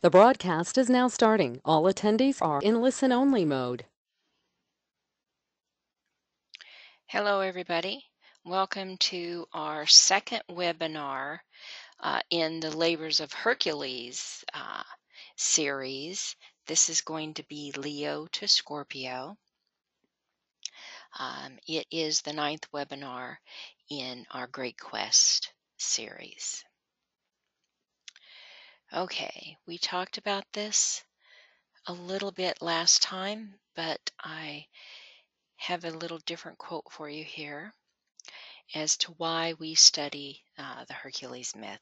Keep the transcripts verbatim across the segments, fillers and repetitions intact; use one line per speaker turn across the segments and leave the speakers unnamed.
The broadcast is now starting. All attendees are in listen-only mode.
Hello, everybody. Welcome to our second webinar uh, in the Labors of Hercules uh, series. This is going to be Leo to Scorpio. Um, it is the ninth webinar in our Great Quest series. Okay, we talked about this a little bit last time, but I have a little different quote for you here as to why we study uh, the Hercules myth.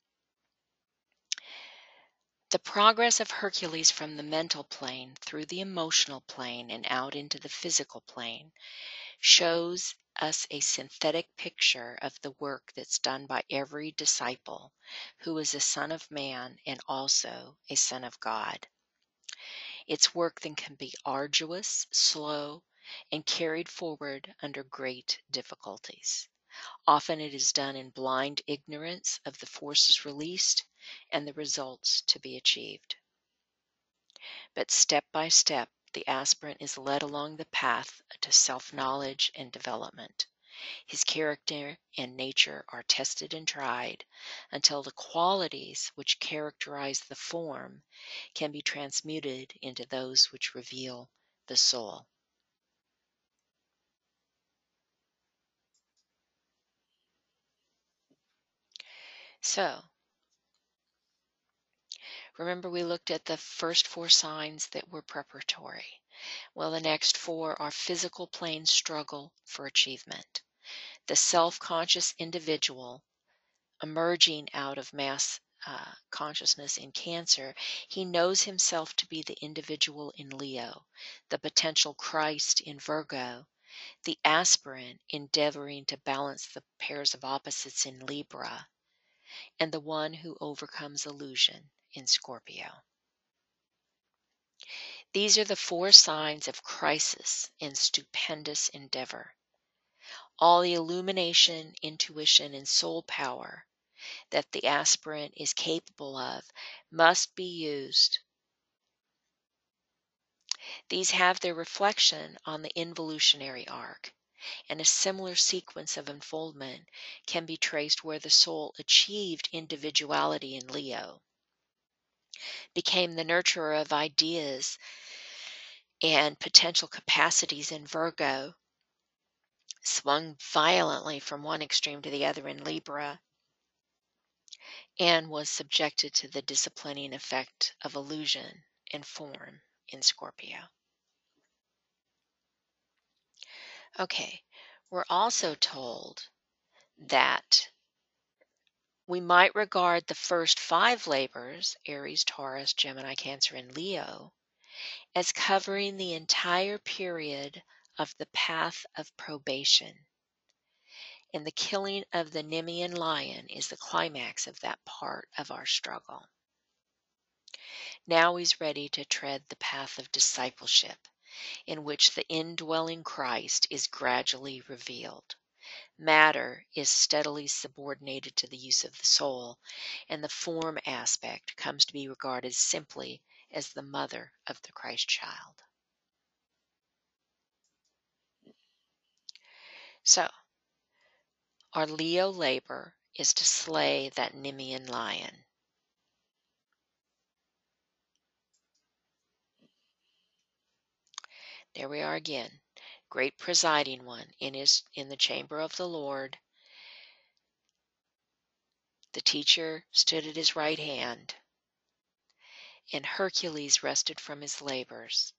The progress of Hercules from the mental plane through the emotional plane and out into the physical plane shows us a synthetic picture of the work that's done by every disciple who is a son of man and also a son of God. It's work that can be arduous, slow, and carried forward under great difficulties. Often it is done in blind ignorance of the forces released and the results to be achieved. But step by step, the aspirant is led along the path to self-knowledge and development. His character and nature are tested and tried until the qualities which characterize the form can be transmuted into those which reveal the soul. So, remember we looked at the first four signs that were preparatory. Well, the next four are physical plane struggle for achievement. The self-conscious individual emerging out of mass uh, consciousness in Cancer, he knows himself to be the individual in Leo, the potential Christ in Virgo, the aspirant endeavoring to balance the pairs of opposites in Libra, and the one who overcomes illusion in Scorpio. These are the four signs of crisis and stupendous endeavor. All the illumination, intuition, and soul power that the aspirant is capable of must be used. These have their reflection on the involutionary arc, and a similar sequence of unfoldment can be traced where the soul achieved individuality in Leo, became the nurturer of ideas and potential capacities in Virgo, swung violently from one extreme to the other in Libra, and was subjected to the disciplining effect of illusion and form in Scorpio. Okay, we're also told that we might regard the first five labors, Aries, Taurus, Gemini, Cancer, and Leo, as covering the entire period of the path of probation. And the killing of the Nemean lion is the climax of that part of our struggle. Now he's ready to tread the path of discipleship, in which the indwelling Christ is gradually revealed. Matter is steadily subordinated to the use of the soul, and the form aspect comes to be regarded simply as the mother of the Christ child. So, our Leo labor is to slay that Nemean lion. There we are again. Great presiding one in his in the chamber of the Lord. The teacher stood at his right hand, and Hercules rested from his labors.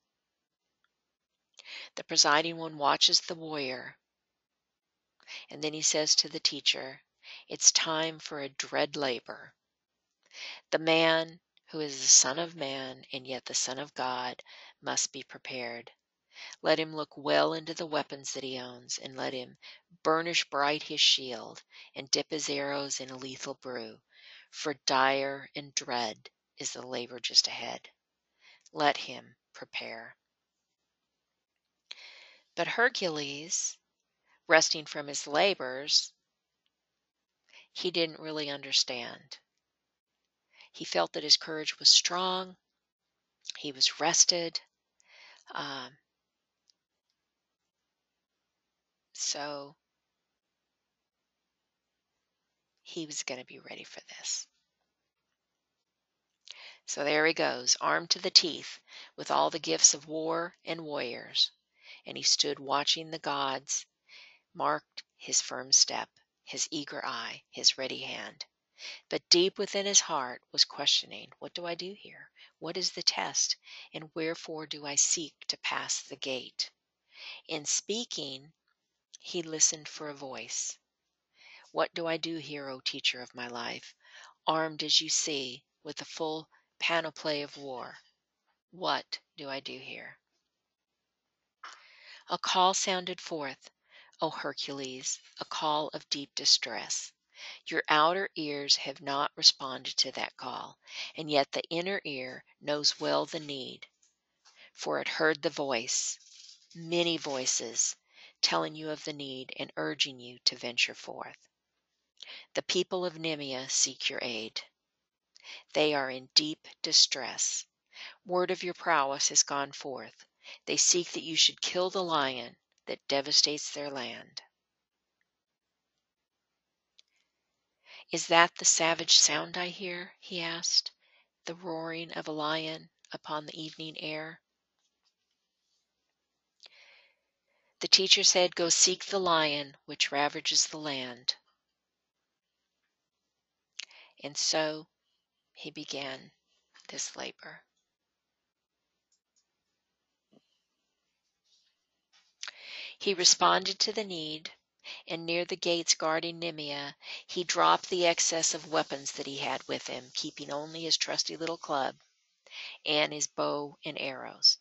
The presiding one watches the warrior, and then he says to the teacher, "It's time for a dread labor. The man who is the Son of Man and yet the Son of God must be prepared. Let him look well into the weapons that he owns, and let him burnish bright his shield, and dip his arrows in a lethal brew, for dire and dread is the labor just ahead. Let him prepare." But Hercules, resting from his labors, he didn't really understand. He felt that his courage was strong. He was rested. Um, so he was going to be ready for this. So there he goes, armed to the teeth with all the gifts of war and warriors. And he stood watching the gods, marked his firm step, his eager eye, his ready hand. But deep within his heart was questioning, what do I do here? What is the test? And wherefore do I seek to pass the gate? In speaking, he listened for a voice. What do I do here, O teacher of my life, armed as you see with the full panoply of war? What do I do here? A call sounded forth, O Hercules, a call of deep distress. Your outer ears have not responded to that call, and yet the inner ear knows well the need, for it heard the voice, many voices, telling you of the need and urging you to venture forth. The people of Nemea seek your aid. They are in deep distress. Word of your prowess has gone forth. They seek that you should kill the lion that devastates their land. Is that the savage sound I hear? He asked. The roaring of a lion upon the evening air. The teacher said, go seek the lion which ravages the land. And so he began this labor. He responded to the need, and near the gates guarding Nemea, he dropped the excess of weapons that he had with him, keeping only his trusty little club and his bow and arrows.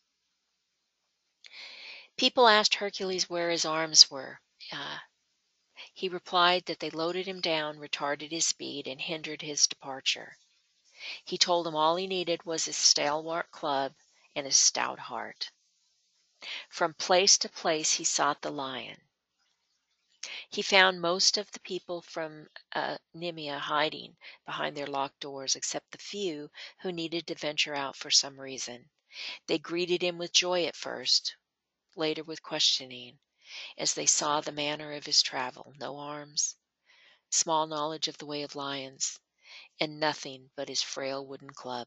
People asked Hercules where his arms were. Uh, he replied that they loaded him down, retarded his speed, and hindered his departure. He told them all he needed was his stalwart club and his stout heart. From place to place he sought the lion. He found most of the people from uh, Nemea hiding behind their locked doors, except the few who needed to venture out for some reason. They greeted him with joy at first, later with questioning, as they saw the manner of his travel, no arms, small knowledge of the way of lions, and nothing but his frail wooden club.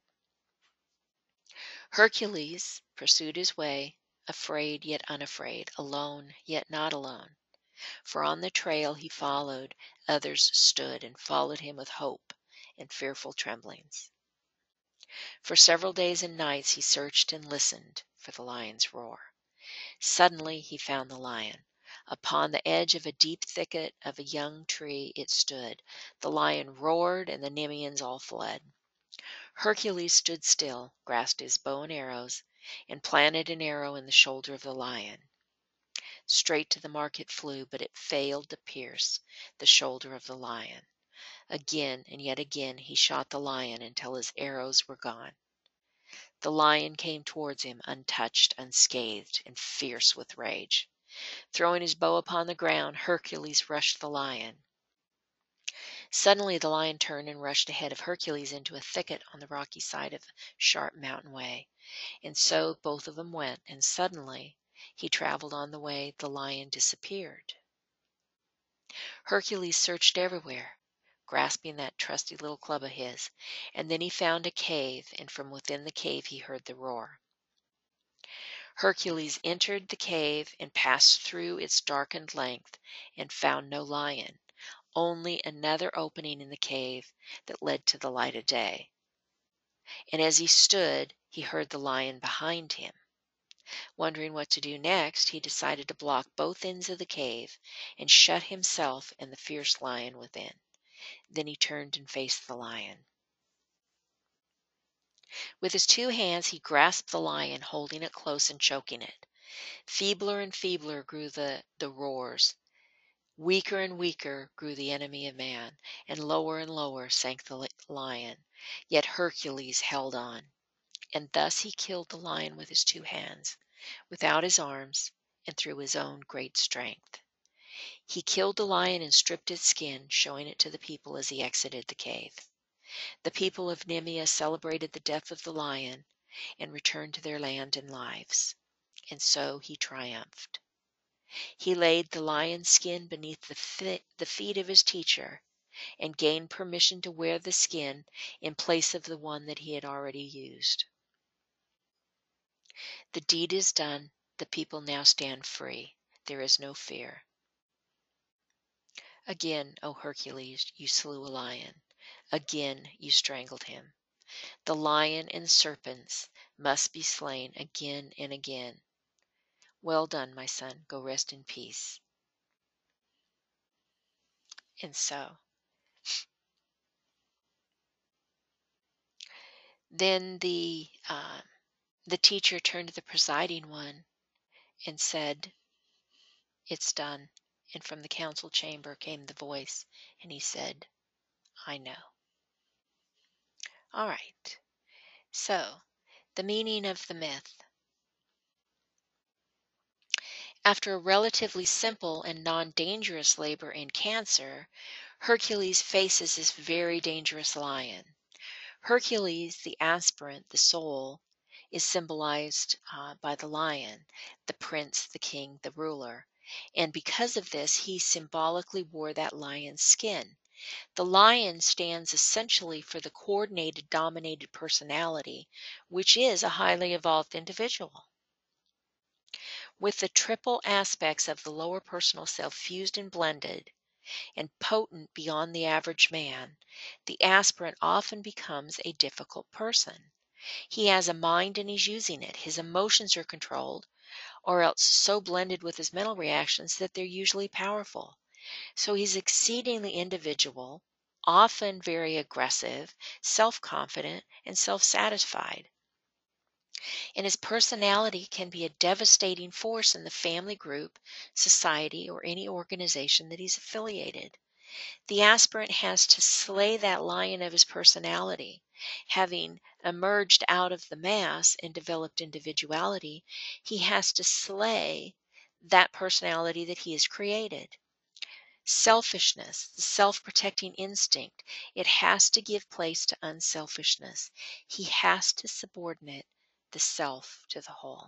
Hercules pursued his way, afraid yet unafraid, alone yet not alone. For on the trail he followed, others stood and followed him with hope and fearful tremblings. For several days and nights he searched and listened for the lion's roar. Suddenly he found the lion. Upon the edge of a deep thicket of a young tree it stood. The lion roared, and the Nemeans all fled. Hercules stood still, grasped his bow and arrows, and planted an arrow in the shoulder of the lion. Straight to the mark it flew, but it failed to pierce the shoulder of the lion. Again and yet again he shot the lion until his arrows were gone. The lion came towards him, untouched, unscathed, and fierce with rage. Throwing his bow upon the ground, Hercules rushed the lion. Suddenly the lion turned and rushed ahead of Hercules into a thicket on the rocky side of a sharp mountain way. And so both of them went, and suddenly he traveled on the way, the lion disappeared. Hercules searched everywhere, grasping that trusty little club of his, and then he found a cave, and from within the cave he heard the roar. Hercules entered the cave and passed through its darkened length and found no lion, only another opening in the cave that led to the light of day. And as he stood, he heard the lion behind him. Wondering what to do next, he decided to block both ends of the cave and shut himself and the fierce lion within. Then he turned and faced the lion. With his two hands he grasped the lion, holding it close and choking it. Feebler and feebler grew the, the roars. Weaker and weaker grew the enemy of man, and lower and lower sank the lion. Yet Hercules held on, and thus he killed the lion with his two hands, without his arms, and through his own great strength. He killed the lion and stripped its skin, showing it to the people as he exited the cave. The people of Nemea celebrated the death of the lion and returned to their land and lives. And so he triumphed. He laid the lion's skin beneath the, fi- the feet of his teacher and gained permission to wear the skin in place of the one that he had already used. The deed is done. The people now stand free. There is no fear. Again, O Hercules, you slew a lion. Again you strangled him. The lion and serpents must be slain again and again. Well done, my son. Go rest in peace. And so, then the uh, the teacher turned to the presiding one and said, "It's done." And from the council chamber came the voice, and he said, "I know." All right. So, the meaning of the myth. After a relatively simple and non-dangerous labor in Cancer, Hercules faces this very dangerous lion. Hercules, the aspirant, the soul, is symbolized uh, by the lion, the prince, the king, the ruler. And because of this, he symbolically wore that lion's skin. The lion stands essentially for the coordinated, dominated personality, which is a highly evolved individual. With the triple aspects of the lower personal self fused and blended, and potent beyond the average man, the aspirant often becomes a difficult person. He has a mind and he's using it. His emotions are controlled, or else so blended with his mental reactions that they're usually powerful. So he's exceedingly individual, often very aggressive, self confident, and self satisfied. And his personality can be a devastating force in the family group, society, or any organization that he's affiliated. The aspirant has to slay that lion of his personality. Having emerged out of the mass and developed individuality, he has to slay that personality that he has created. Selfishness, the self-protecting instinct, it has to give place to unselfishness. He has to subordinate the self to the whole.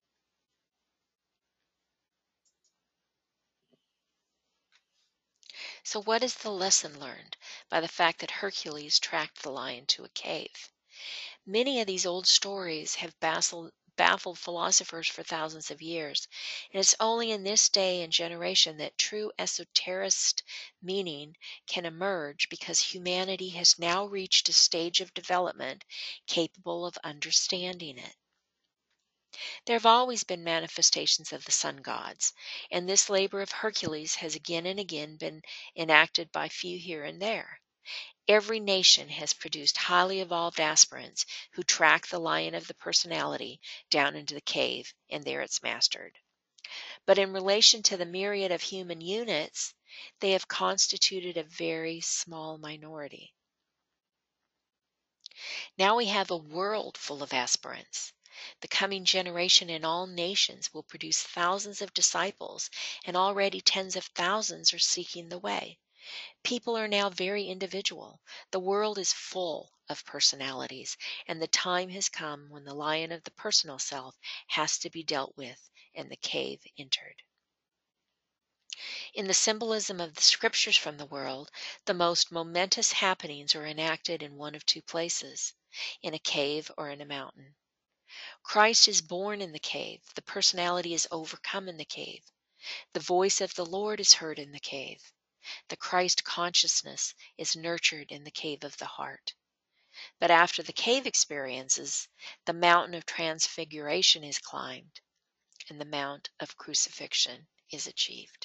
So what is the lesson learned by the fact that Hercules tracked the lion to a cave? Many of these old stories have baffled, baffled philosophers for thousands of years, and it's only in this day and generation that true esoterist meaning can emerge because humanity has now reached a stage of development capable of understanding it. There have always been manifestations of the sun gods, and this labor of Hercules has again and again been enacted by few here and there. Every nation has produced highly evolved aspirants who track the lion of the personality down into the cave, and there it's mastered. But in relation to the myriad of human units, they have constituted a very small minority. Now we have a world full of aspirants. The coming generation in all nations will produce thousands of disciples, and already tens of thousands are seeking the way. People are now very individual. The world is full of personalities, and the time has come when the lion of the personal self has to be dealt with and the cave entered. In the symbolism of the scriptures from the world, the most momentous happenings are enacted in one of two places, in a cave or in a mountain. Christ is born in the cave. The personality is overcome in the cave. The voice of the Lord is heard in the cave. The Christ consciousness is nurtured in the cave of the heart. But after the cave experiences, the mountain of transfiguration is climbed, and the mount of crucifixion is achieved.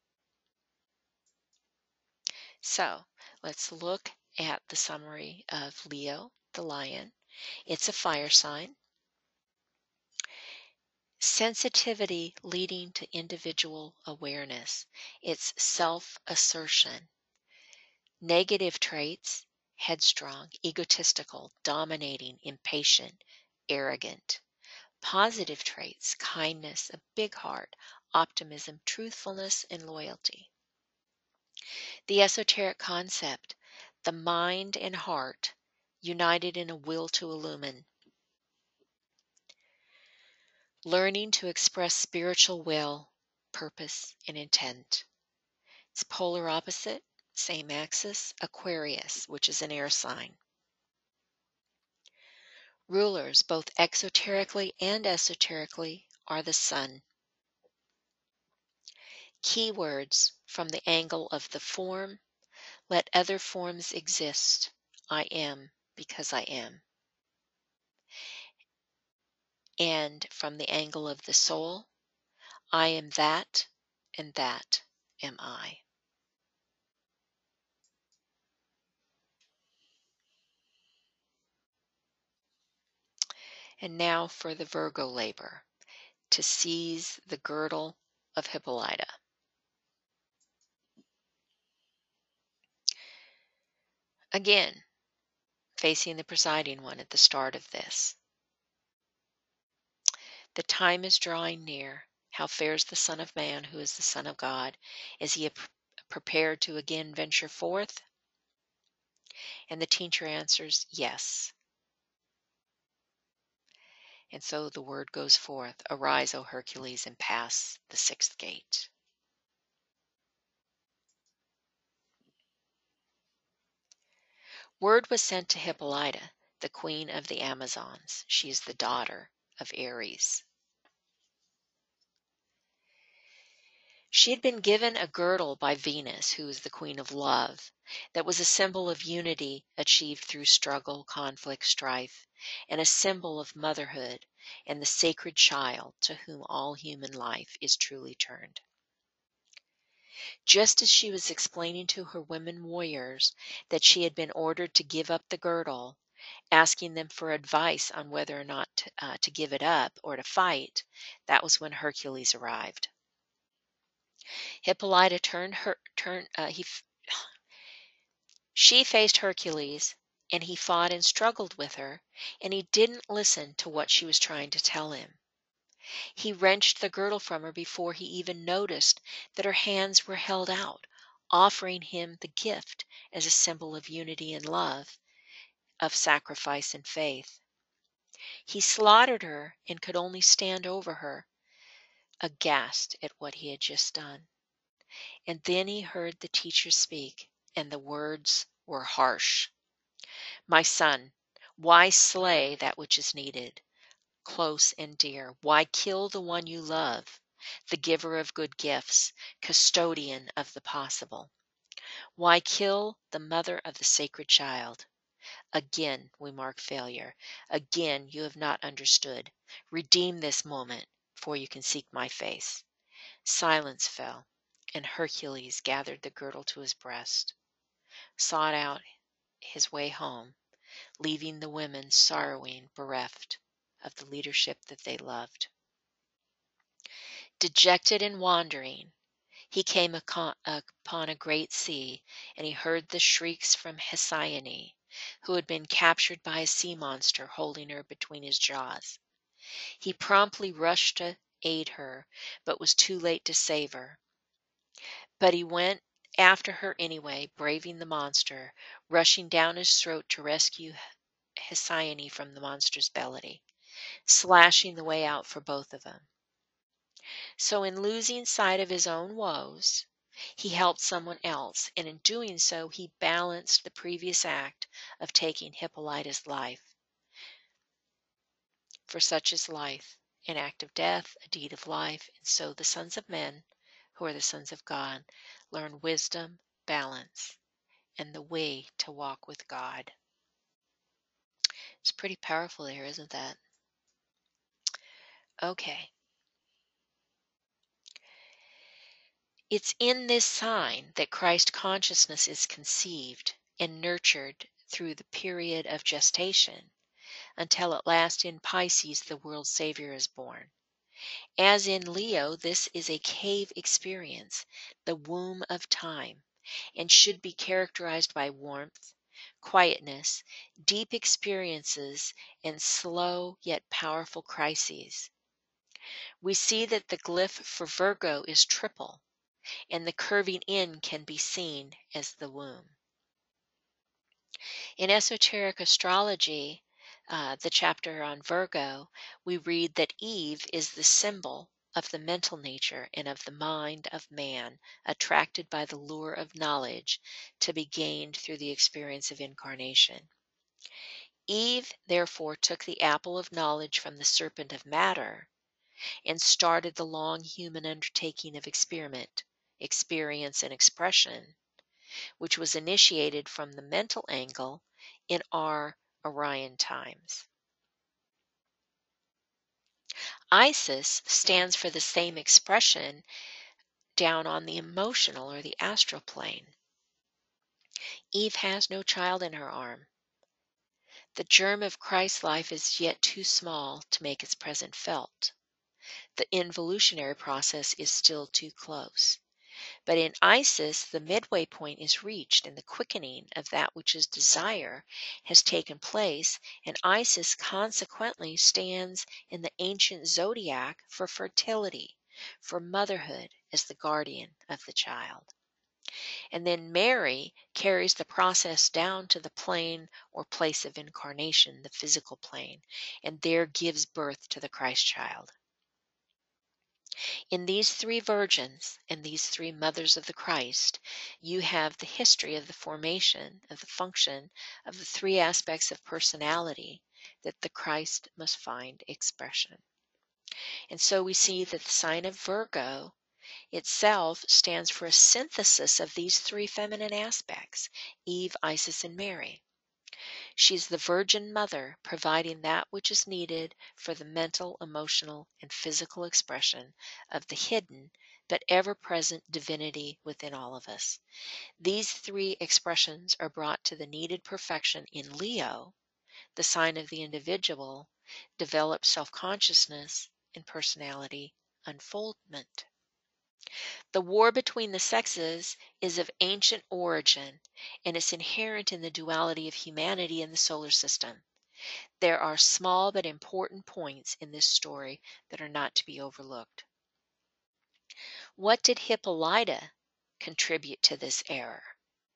So let's look at the summary of Leo, the lion. It's a fire sign. Sensitivity leading to individual awareness. It's self-assertion. Negative traits: headstrong, egotistical, dominating, impatient, arrogant. Positive traits: kindness, a big heart, optimism, truthfulness, and loyalty. The esoteric concept: the mind and heart united in a will to illumine. Learning to express spiritual will, purpose, and intent. Its polar opposite, same axis, Aquarius, which is an air sign. Rulers, both exoterically and esoterically, are the sun. Keywords from the angle of the form: let other forms exist. I am because I am. And from the angle of the soul: I am that, and that am I. And now for the Virgo labor: to seize the girdle of Hippolyta. Again, facing the presiding one at the start of this. The time is drawing near. How fares the Son of Man, who is the Son of God? Is he prepared to again venture forth? And the teacher answers, yes. And so the word goes forth, arise, O Hercules, and pass the sixth gate. Word was sent to Hippolyta, the queen of the Amazons. She is the daughter of Ares. She had been given a girdle by Venus, who is the queen of love, that was a symbol of unity achieved through struggle, conflict, strife, and a symbol of motherhood and the sacred child to whom all human life is truly turned. Just as she was explaining to her women warriors that she had been ordered to give up the girdle, asking them for advice on whether or not to, uh, to give it up or to fight, that was when Hercules arrived. Hippolyta turned her turned uh, he she faced Hercules, and he fought and struggled with her, and he didn't listen to what she was trying to tell him. He wrenched the girdle from her before he even noticed that her hands were held out, offering him the gift as a symbol of unity and love, of sacrifice and faith. He slaughtered her and could only stand over her, aghast at what he had just done. And then he heard the teacher speak, and the words were harsh. My son, why slay that which is needed, close and dear? Why kill the one you love, the giver of good gifts, custodian of the possible? Why kill the mother of the sacred child? Again we mark failure. Again you have not understood. Redeem this moment, for you can seek my face. Silence fell, and Hercules gathered the girdle to his breast, sought out his way home, leaving the women sorrowing, bereft of the leadership that they loved. Dejected and wandering, he came upon a great sea, and he heard the shrieks from Hesione, who had been captured by a sea monster holding her between his jaws. He promptly rushed to aid her, but was too late to save her. But he went after her anyway, braving the monster, rushing down his throat to rescue Hesione from the monster's belly, slashing the way out for both of them. So in losing sight of his own woes, he helped someone else, and in doing so he balanced the previous act of taking Hippolyta's life. For such is life, an act of death, a deed of life, and so the sons of men, who are the sons of God, learn wisdom, balance, and the way to walk with God. It's pretty powerful there, isn't that? Okay. It's in this sign that Christ consciousness is conceived and nurtured through the period of gestation, until at last in Pisces the world's Savior is born. As in Leo, this is a cave experience, the womb of time, and should be characterized by warmth, quietness, deep experiences, and slow yet powerful crises. We see that the glyph for Virgo is triple, and the curving in can be seen as the womb. In esoteric astrology, uh, the chapter on Virgo, we read that Eve is the symbol of the mental nature and of the mind of man, attracted by the lure of knowledge to be gained through the experience of incarnation. Eve therefore took the apple of knowledge from the serpent of matter and started the long human undertaking of experiment, experience, and expression, which was initiated from the mental angle in our Orion times. Isis stands for the same expression down on the emotional or the astral plane. Eve has no child in her arm. The germ of Christ's life is yet too small to make its presence felt. The involutionary process is still too close. But in Isis, the midway point is reached, and the quickening of that which is desire has taken place, and Isis consequently stands in the ancient zodiac for fertility, for motherhood as the guardian of the child. And then Mary carries the process down to the plane or place of incarnation, the physical plane, and there gives birth to the Christ child. In these three virgins and these three mothers of the Christ, you have the history of the formation of the function of the three aspects of personality that the Christ must find expression. And so we see that the sign of Virgo itself stands for a synthesis of these three feminine aspects, Eve, Isis, and Mary. She's the Virgin Mother, providing that which is needed for the mental, emotional, and physical expression of the hidden but ever-present divinity within all of us. These three expressions are brought to the needed perfection in Leo, the sign of the individual, developed self-consciousness, and personality unfoldment. The war between the sexes is of ancient origin, and is inherent in the duality of humanity in the solar system. There are small but important points in this story that are not to be overlooked. What did Hippolyta contribute to this error?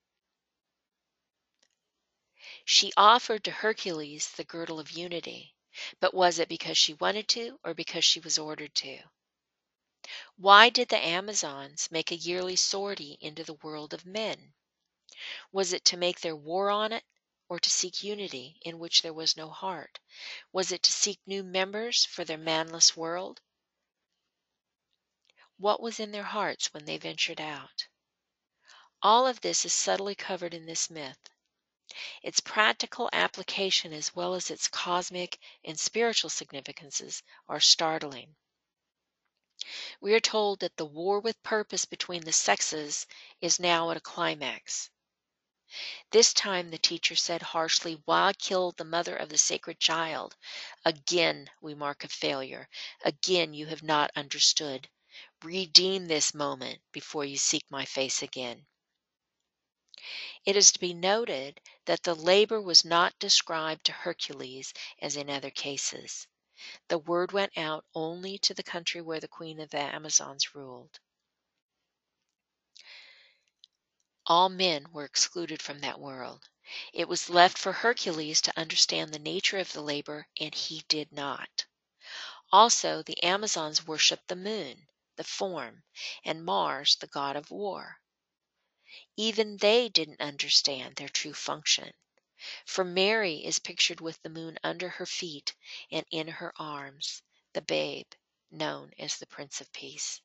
She offered to Hercules the girdle of unity, but was it because she wanted to or because she was ordered to? Why did the Amazons make a yearly sortie into the world of men? Was it to make their war on it, or to seek unity in which there was no heart? Was it to seek new members for their manless world? What was in their hearts when they ventured out? All of this is subtly covered in this myth. Its practical application as well as its cosmic and spiritual significances are startling. We are told that the war with purpose between the sexes is now at a climax. This time the teacher said harshly, "Why kill the mother of the sacred child?" Again we mark a failure. Again you have not understood. Redeem this moment before you seek my face again. It is to be noted that the labor was not described to Hercules as in other cases. The word went out only to the country where the queen of the Amazons ruled. All men were excluded from that world. It was left for Hercules to understand the nature of the labor, and he did not. Also, the Amazons worshipped the moon, the form, and Mars, the god of war. Even they didn't understand their true function. For Mary is pictured with the moon under her feet and in her arms, the babe, known as the Prince of Peace.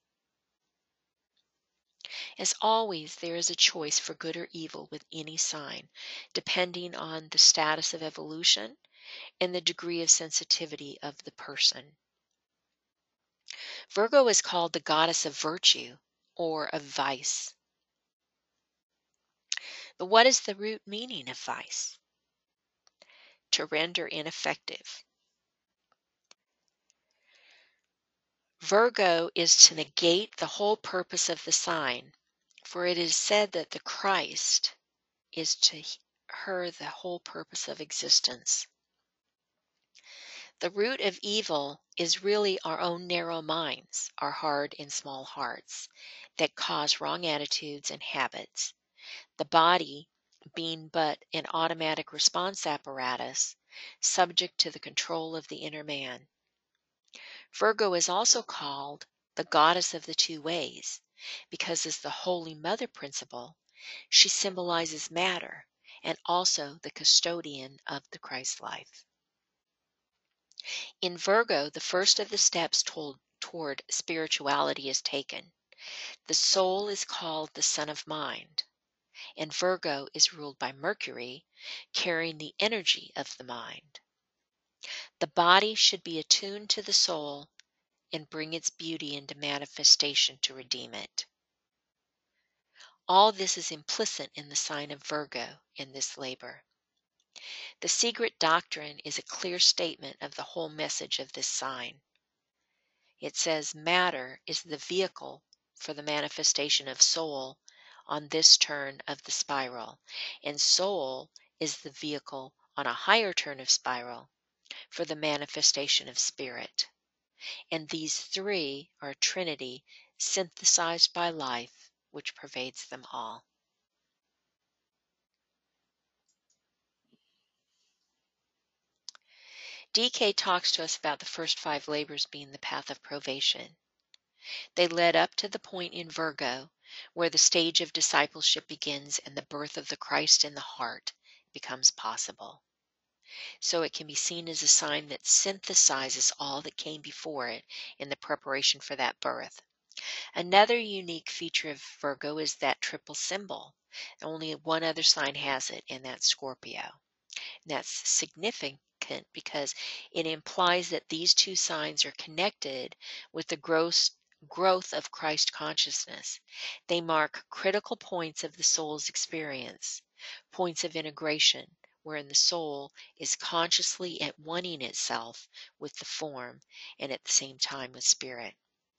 As always, there is a choice for good or evil with any sign, depending on the status of evolution and the degree of sensitivity of the person. Virgo is called the goddess of virtue or of vice. But what is the root meaning of vice? To render ineffective. Virgo is to negate the whole purpose of the sign, for it is said that the Christ is to her the whole purpose of existence. The root of evil is really our own narrow minds, our hard and small hearts, that cause wrong attitudes and habits. The body being but an automatic response apparatus subject to the control of the inner man. Virgo is also called the goddess of the two ways because, as the Holy Mother principle, she symbolizes matter and also the custodian of the Christ life. In Virgo, the first of the steps told, toward spirituality is taken. The soul is called the Son of Mind, and Virgo is ruled by Mercury, carrying the energy of the mind. The body should be attuned to the soul and bring its beauty into manifestation to redeem it. All this is implicit in the sign of Virgo in this labor. The secret doctrine is a clear statement of the whole message of this sign. It says matter is the vehicle for the manifestation of soul on this turn of the spiral, and soul is the vehicle on a higher turn of spiral for the manifestation of spirit. And these three are a trinity synthesized by life, which pervades them all. D K talks to us about the first five labors being the path of probation. They led up to the point in Virgo where the stage of discipleship begins and the birth of the Christ in the heart becomes possible. So it can be seen as a sign that synthesizes all that came before it in the preparation for that birth. Another unique feature of Virgo is that triple symbol. Only one other sign has it, and that's Scorpio. And that's significant because it implies that these two signs are connected with the gross growth of Christ consciousness. They mark critical points of the soul's experience, points of integration, wherein the soul is consciously at oneing itself with the form and at the same time with spirit.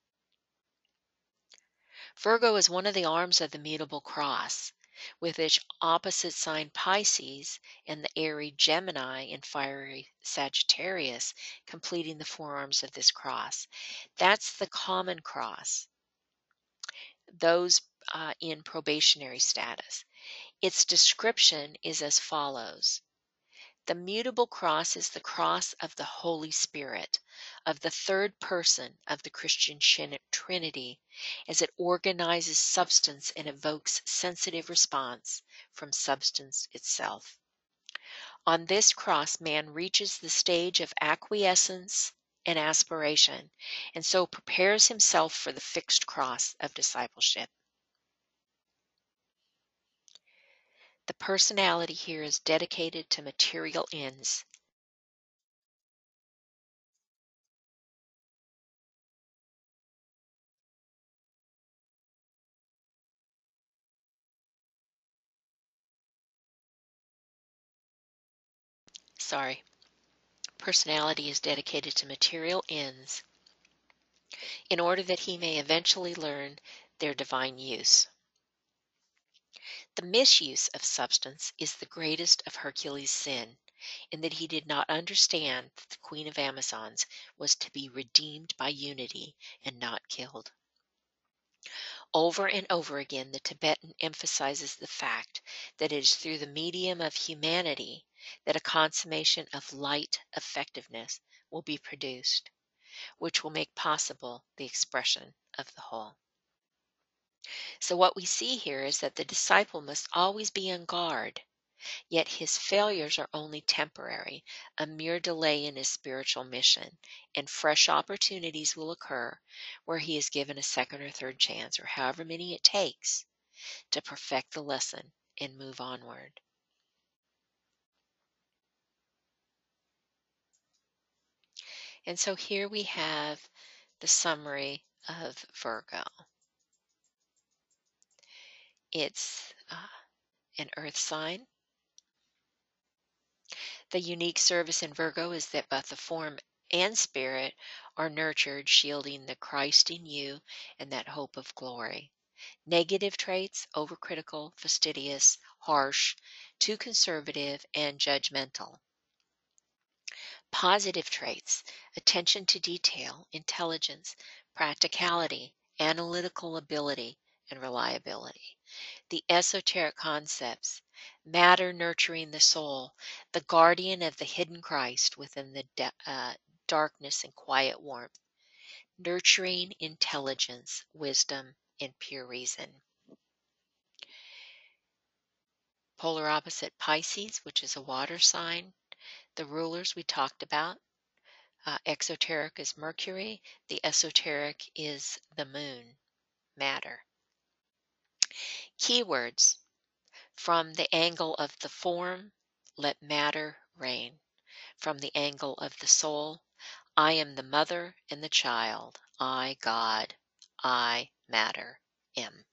Virgo is one of the arms of the mutable cross, with its opposite sign Pisces and the airy Gemini and fiery Sagittarius completing the forearms of this cross. That's the common cross, those uh, in probationary status. Its description is as follows. The mutable cross is the cross of the Holy Spirit, of the third person of the Christian Trinity, as it organizes substance and evokes sensitive response from substance itself. On this cross, man reaches the stage of acquiescence and aspiration, and so prepares himself for the fixed cross of discipleship. The personality here is dedicated to material ends. Sorry. Personality is dedicated to material ends in order that he may eventually learn their divine use. The misuse of substance is the greatest of Hercules' sin, in that he did not understand that the Queen of Amazons was to be redeemed by unity and not killed. Over and over again, the Tibetan emphasizes the fact that it is through the medium of humanity that a consummation of light effectiveness will be produced, which will make possible the expression of the whole. So what we see here is that the disciple must always be on guard, yet his failures are only temporary, a mere delay in his spiritual mission, and fresh opportunities will occur where he is given a second or third chance, or however many it takes, to perfect the lesson and move onward. And so here we have the summary of Virgo. It's uh, an earth sign. The unique service in Virgo is that both the form and spirit are nurtured, shielding the Christ in you and that hope of glory. Negative traits, overcritical, fastidious, harsh, too conservative, and judgmental. Positive traits, attention to detail, intelligence, practicality, analytical ability, and reliability. The esoteric concepts, matter nurturing the soul, the guardian of the hidden Christ within the da- uh, darkness and quiet warmth, nurturing intelligence, wisdom, and pure reason. Polar opposite Pisces, which is a water sign, the rulers we talked about. Uh, exoteric is Mercury, the esoteric is the moon, matter. Keywords: from the angle of the form, let matter reign. From the angle of the soul, I am the mother and the child. I, God, I, matter, am.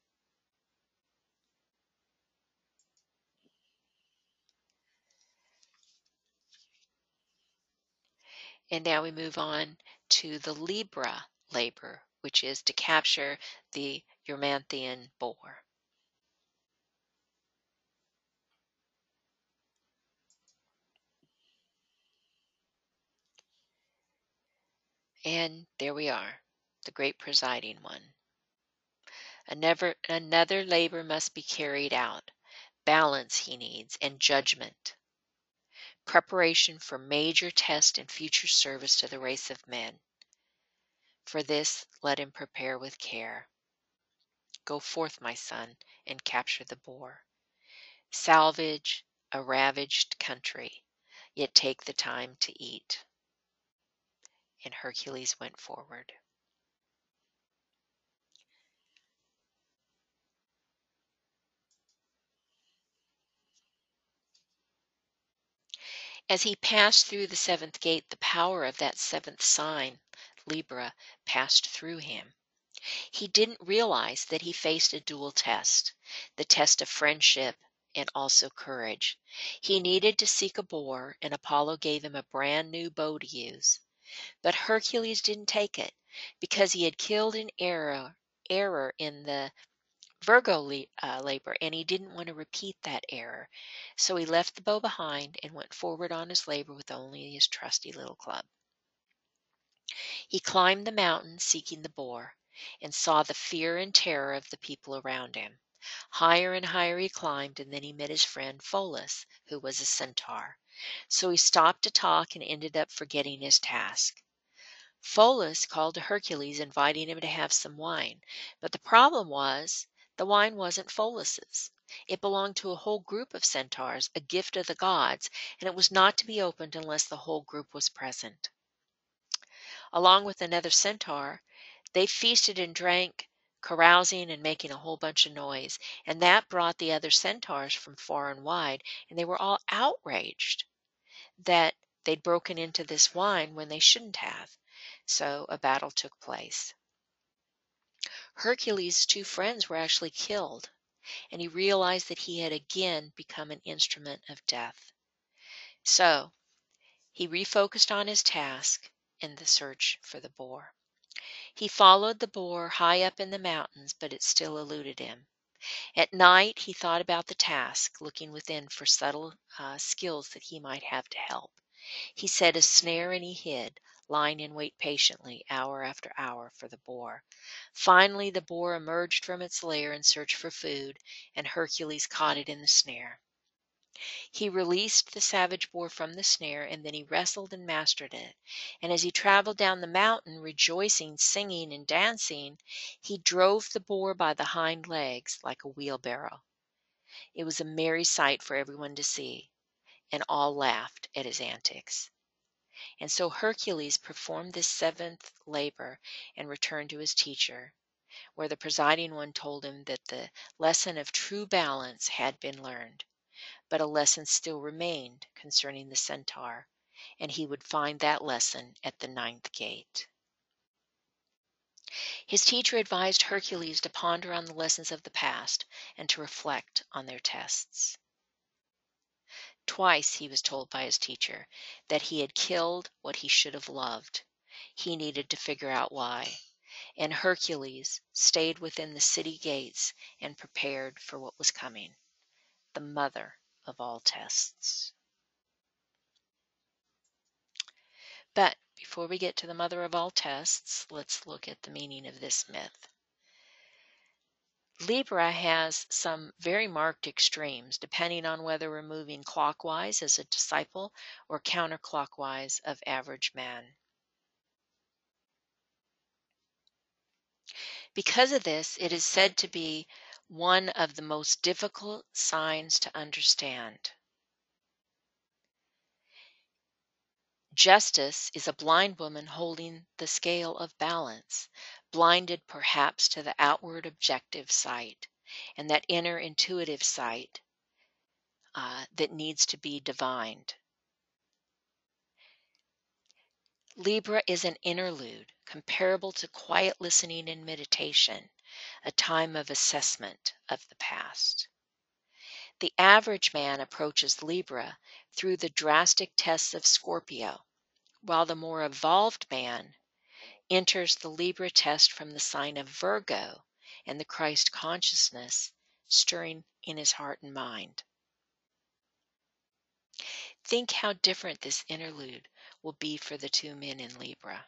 And now we move on to the Libra labor, which is to capture the Eurymanthian boar. And there we are, the great presiding one. Another, another labor must be carried out. Balance he needs and judgment. Preparation for major test and future service to the race of men. For this let him prepare with care. Go forth, my son, and capture the boar. Salvage a ravaged country, yet take the time to eat. And Hercules went forward. As he passed through the seventh gate, the power of that seventh sign, Libra, passed through him. He didn't realize that he faced a dual test, the test of friendship and also courage. He needed to seek a boar, and Apollo gave him a brand new bow to use. But Hercules didn't take it because he had killed an error, error in the Virgo le- uh, labor, and he didn't want to repeat that error. So he left the bow behind and went forward on his labor with only his trusty little club. He climbed the mountain seeking the boar, and saw the fear and terror of the people around him. Higher and higher he climbed, and then he met his friend Pholus, who was a centaur. So he stopped to talk and ended up forgetting his task. Pholus called to Hercules, inviting him to have some wine. But the problem was, the wine wasn't Pholus's. It belonged to a whole group of centaurs, a gift of the gods, and it was not to be opened unless the whole group was present. Along with another centaur, they feasted and drank, carousing and making a whole bunch of noise, and that brought the other centaurs from far and wide, and they were all outraged that they'd broken into this wine when they shouldn't have. So a battle took place. Hercules' two friends were actually killed, and he realized that he had again become an instrument of death. So he refocused on his task in the search for the boar. He followed the boar high up in the mountains, but it still eluded him. At night he thought about the task, looking within for subtle uh, skills that he might have to help. He set a snare and he hid, lying in wait patiently, hour after hour, for the boar. Finally the boar emerged from its lair in search for food, and Hercules caught it in the snare. He released the savage boar from the snare, and then he wrestled and mastered it. And as he traveled down the mountain, rejoicing, singing, and dancing, he drove the boar by the hind legs like a wheelbarrow. It was a merry sight for everyone to see, and all laughed at his antics. And so Hercules performed this seventh labor and returned to his teacher, where the presiding one told him that the lesson of true balance had been learned. But a lesson still remained concerning the centaur, and he would find that lesson at the ninth gate. His teacher advised Hercules to ponder on the lessons of the past and to reflect on their tests. Twice he was told by his teacher that he had killed what he should have loved. He needed to figure out why. And Hercules stayed within the city gates and prepared for what was coming, the mother of all tests. But before we get to the mother of all tests, let's look at the meaning of this myth. Libra has some very marked extremes, depending on whether we're moving clockwise as a disciple or counterclockwise of average man. Because of this, it is said to be one of the most difficult signs to understand. Justice is a blind woman holding the scale of balance, blinded perhaps to the outward objective sight and that inner intuitive sight uh, that needs to be divined. Libra is an interlude comparable to quiet listening and meditation, a time of assessment of the past. The average man approaches Libra through the drastic tests of Scorpio, while the more evolved man enters the Libra test from the sign of Virgo and the Christ consciousness stirring in his heart and mind. Think how different this interlude will be for the two men in Libra.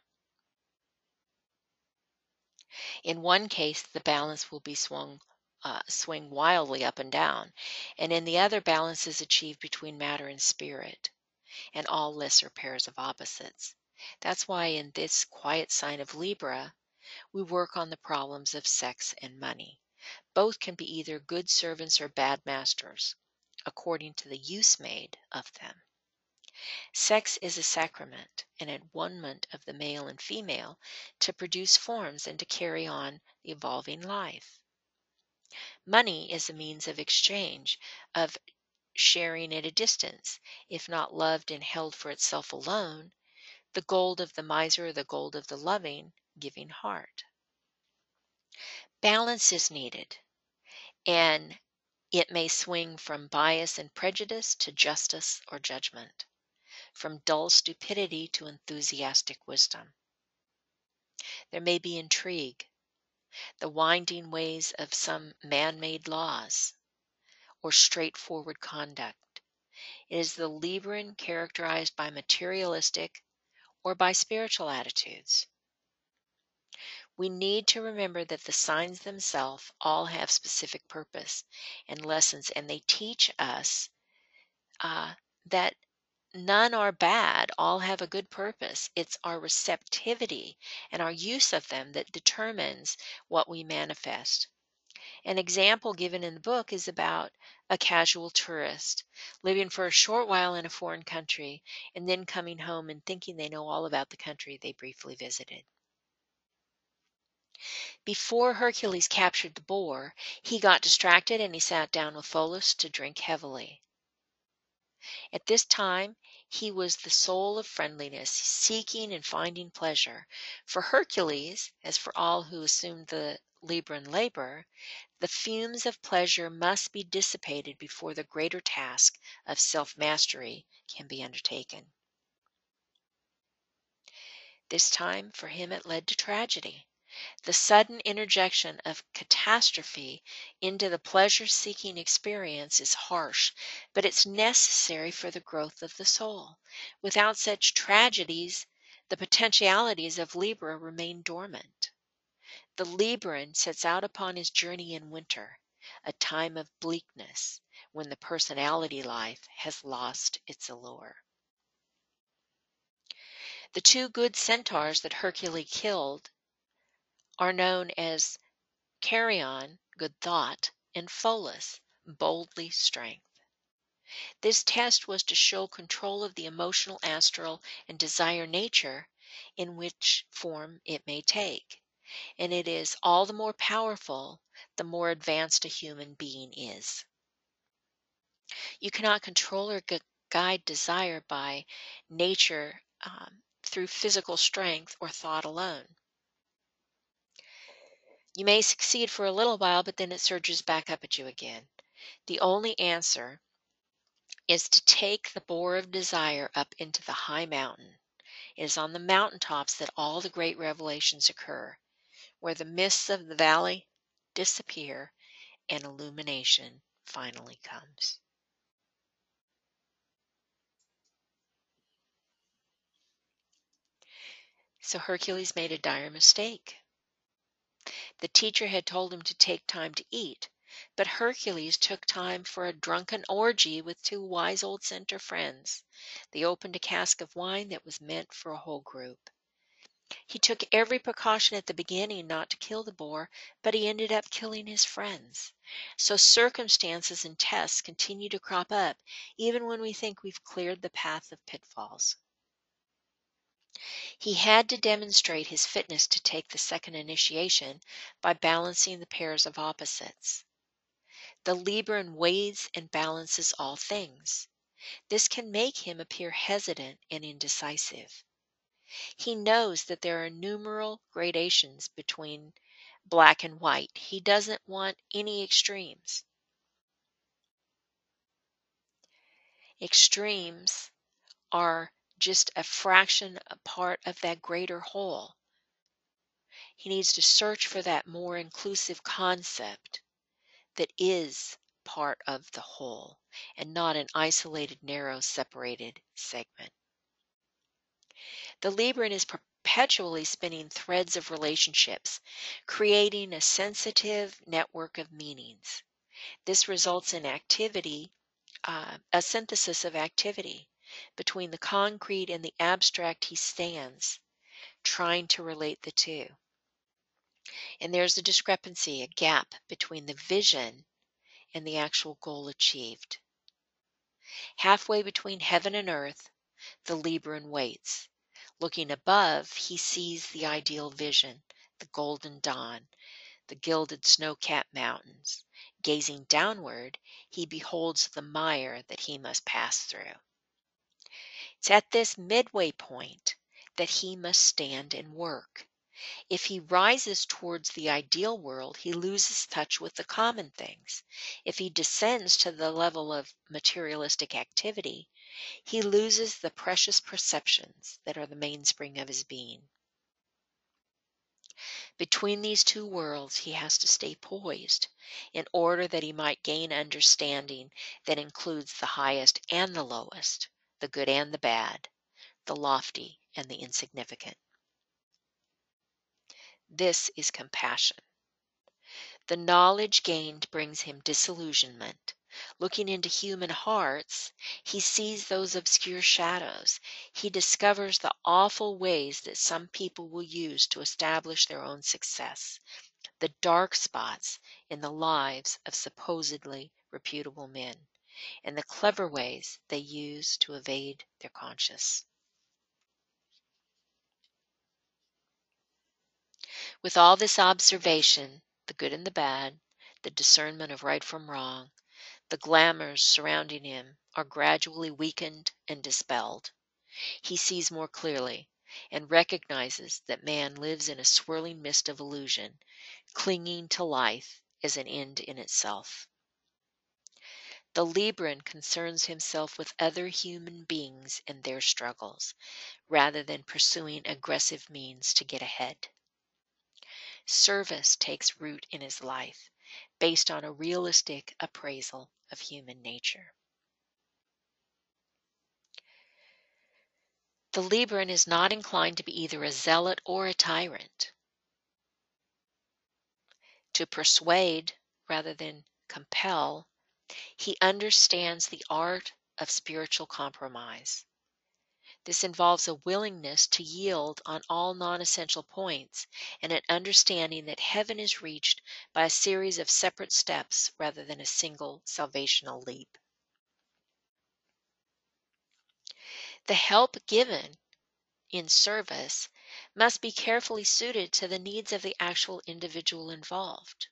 In one case, the balance will be swung, uh, swing wildly up and down, and in the other, balance is achieved between matter and spirit, and all lesser pairs of opposites. That's why in this quiet sign of Libra, we work on the problems of sex and money. Both can be either good servants or bad masters, according to the use made of them. Sex is a sacrament, an at-one-ment of the male and female to produce forms and to carry on the evolving life. Money is a means of exchange, of sharing at a distance, if not loved and held for itself alone, the gold of the miser or the gold of the loving, giving heart. Balance is needed, and it may swing from bias and prejudice to justice or judgment, from dull stupidity to enthusiastic wisdom. There may be intrigue, the winding ways of some man-made laws, or straightforward conduct. It is the Libran characterized by materialistic or by spiritual attitudes. We need to remember that the signs themselves all have specific purpose and lessons, and they teach us uh, that none are bad, all have a good purpose. It's our receptivity and our use of them that determines what we manifest. An example given in the book is about a casual tourist living for a short while in a foreign country and then coming home and thinking they know all about the country they briefly visited. Before Hercules captured the boar, he got distracted and he sat down with Pholus to drink heavily. At this time, he was the soul of friendliness, seeking and finding pleasure. For Hercules, as for all who assumed the Libran labor, the fumes of pleasure must be dissipated before the greater task of self-mastery can be undertaken. This time, for him, it led to tragedy. The sudden interjection of catastrophe into the pleasure-seeking experience is harsh, but it's necessary for the growth of the soul. Without such tragedies, the potentialities of Libra remain dormant. The Libran sets out upon his journey in winter, a time of bleakness, when the personality life has lost its allure. The two good centaurs that Hercules killed are known as Carrion, good thought, and Pholus, boldly strength. This test was to show control of the emotional, astral, and desire nature in which form it may take. And it is all the more powerful the more advanced a human being is. You cannot control or gu- guide desire by nature um, through physical strength or thought alone. You may succeed for a little while, but then it surges back up at you again. The only answer is to take the boar of desire up into the high mountain. It is on the mountaintops that all the great revelations occur, where the mists of the valley disappear and illumination finally comes. So Hercules made a dire mistake. The teacher had told him to take time to eat, but Hercules took time for a drunken orgy with two wise old centaur friends. They opened a cask of wine that was meant for a whole group. He took every precaution at the beginning not to kill the boar, but he ended up killing his friends. So circumstances and tests continue to crop up even when we think we've cleared the path of pitfalls. He had to demonstrate his fitness to take the second initiation by balancing the pairs of opposites. The Libran weighs and balances all things. This can make him appear hesitant and indecisive. He knows that there are numerous gradations between black and white. He doesn't want any extremes. Extremes are just a fraction, a part of that greater whole. He needs to search for that more inclusive concept that is part of the whole and not an isolated, narrow, separated segment. The Libran is perpetually spinning threads of relationships, creating a sensitive network of meanings. This results in activity, uh, a synthesis of activity. Between the concrete and the abstract, he stands, trying to relate the two. And there's a discrepancy, a gap between the vision and the actual goal achieved. Halfway between heaven and earth, the Libran waits. Looking above, he sees the ideal vision, the golden dawn, the gilded snow-capped mountains. Gazing downward, he beholds the mire that he must pass through. It's at this midway point that he must stand and work. If he rises towards the ideal world, he loses touch with the common things. If he descends to the level of materialistic activity, he loses the precious perceptions that are the mainspring of his being. Between these two worlds, he has to stay poised in order that he might gain understanding that includes the highest and the lowest, the good and the bad, the lofty and the insignificant. This is compassion. The knowledge gained brings him disillusionment. Looking into human hearts, he sees those obscure shadows. He discovers the awful ways that some people will use to establish their own success, the dark spots in the lives of supposedly reputable men, and the clever ways they use to evade their conscience. With all this observation, the good and the bad, the discernment of right from wrong, the glamours surrounding him are gradually weakened and dispelled. He sees more clearly and recognizes that man lives in a swirling mist of illusion, clinging to life as an end in itself. The Libran concerns himself with other human beings and their struggles, rather than pursuing aggressive means to get ahead. Service takes root in his life, based on a realistic appraisal of human nature. The Libran is not inclined to be either a zealot or a tyrant, to persuade rather than compel. He understands the art of spiritual compromise. This involves a willingness to yield on all non-essential points and an understanding that heaven is reached by a series of separate steps rather than a single salvational leap. The help given in service must be carefully suited to the needs of the actual individual involved.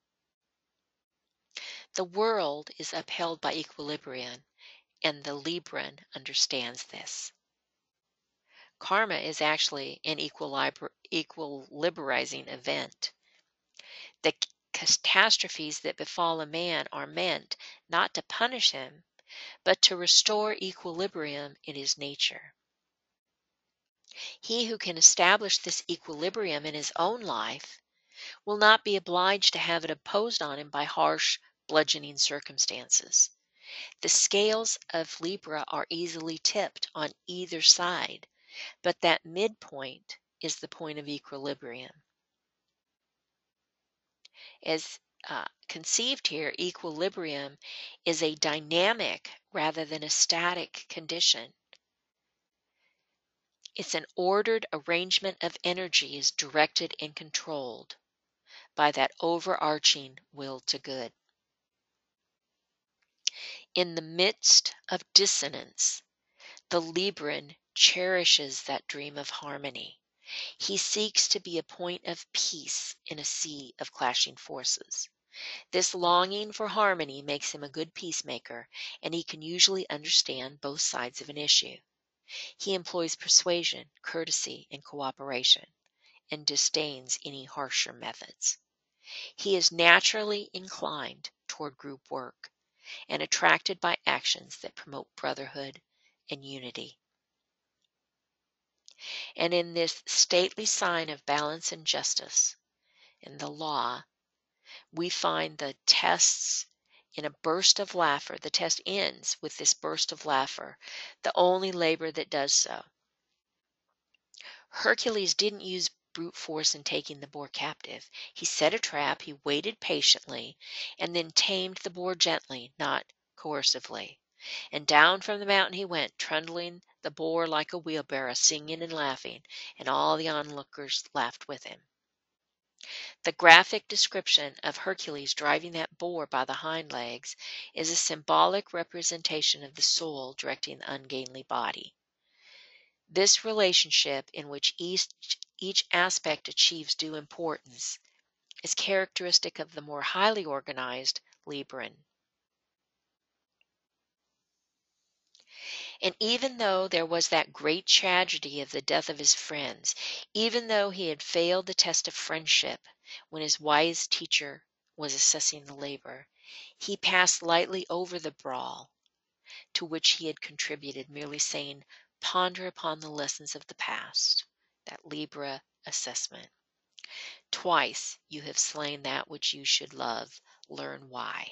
The world is upheld by equilibrium, and the Libran understands this. Karma is actually an equilibri- equilibrizing event. The catastrophes that befall a man are meant not to punish him, but to restore equilibrium in his nature. He who can establish this equilibrium in his own life will not be obliged to have it imposed on him by harsh, bludgeoning circumstances. The scales of Libra are easily tipped on either side, but that midpoint is the point of equilibrium. As uh, conceived here, equilibrium is a dynamic rather than a static condition. It's an ordered arrangement of energies directed and controlled by that overarching will to good. In the midst of dissonance, the Libran cherishes that dream of harmony. He seeks to be a point of peace in a sea of clashing forces. This longing for harmony makes him a good peacemaker, and he can usually understand both sides of an issue. He employs persuasion, courtesy, and cooperation, and disdains any harsher methods. He is naturally inclined toward group work and attracted by actions that promote brotherhood and unity. And in this stately sign of balance and justice in the law, we find the tests in a burst of laughter. The test ends with this burst of laughter, the only labor that does so. Hercules didn't use brute force in taking the boar captive. He set a trap, he waited patiently, and then tamed the boar gently, not coercively. And down from the mountain he went, trundling the boar like a wheelbarrow, singing and laughing, and all the onlookers laughed with him. The graphic description of Hercules driving that boar by the hind legs is a symbolic representation of the soul directing the ungainly body. This relationship, in which each, each aspect achieves due importance, is characteristic of the more highly organized Libran. And even though there was that great tragedy of the death of his friends, even though he had failed the test of friendship when his wise teacher was assessing the labor, he passed lightly over the brawl to which he had contributed, merely saying, "Ponder upon the lessons of the past," that Libra assessment. "Twice you have slain that which you should love. Learn why."